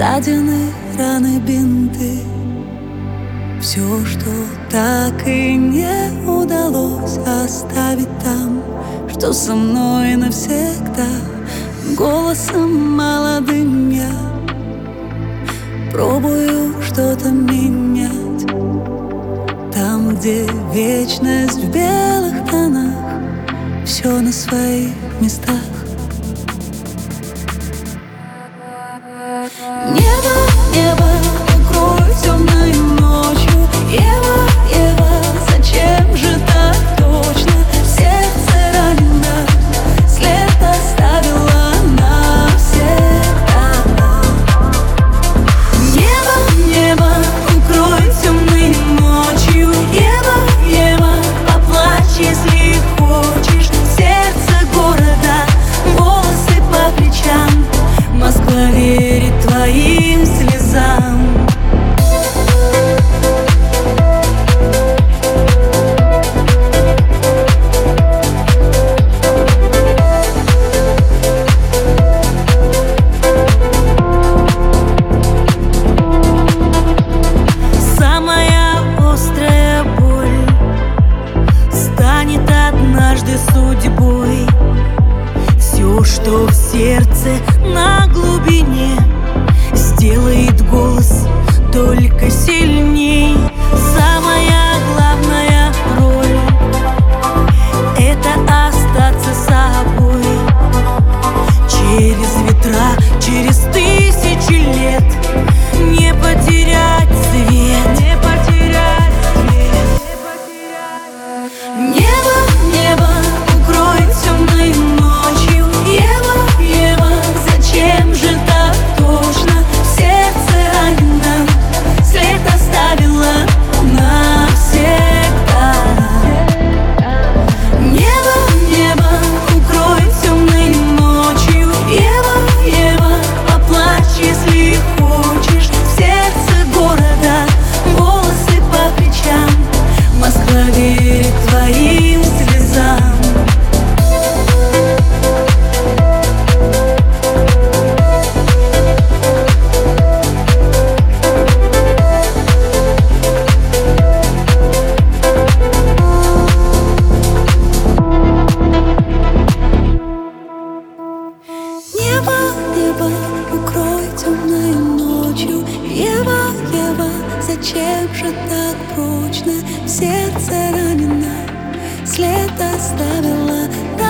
ссадины, раны, бинты. Все, что так и не удалось оставить там, что со мной навсегда. Голосом молодым я пробую что-то менять. Там, где вечность в белых тонах, все на своих местах. Небо, небо, укрой темной ночью. Ева, Ева, зачем же так точно? Сердце ранено, след оставила навсегда. Небо, небо, укрой темной ночью. Ева, Ева, поплачь, если хочешь. Сердце города, волосы по плечам. Москва верит твоим слезам. Самая острая боль станет однажды судьбой. Все, что в сердце на глубине, сделает голос только сильней. Самая главная роль — это остаться собой. Через ветра, через тысячи лет не потерять свет, не потерять свет, не потерять. Небо, небо, укрой темной ночью. Ева, Ева, зачем же так точно? Сердце ранено, след оставила навсегда. Небо, небо, укрой темной ночью. Ева, Ева, поплачь, если хочешь. В сердце города, волосы по плечам. Москва верит твоим слезам. Небо, небо, укрой темной ночью. Ева, Ева, зачем же так прочно? В сердце ранено, след оставила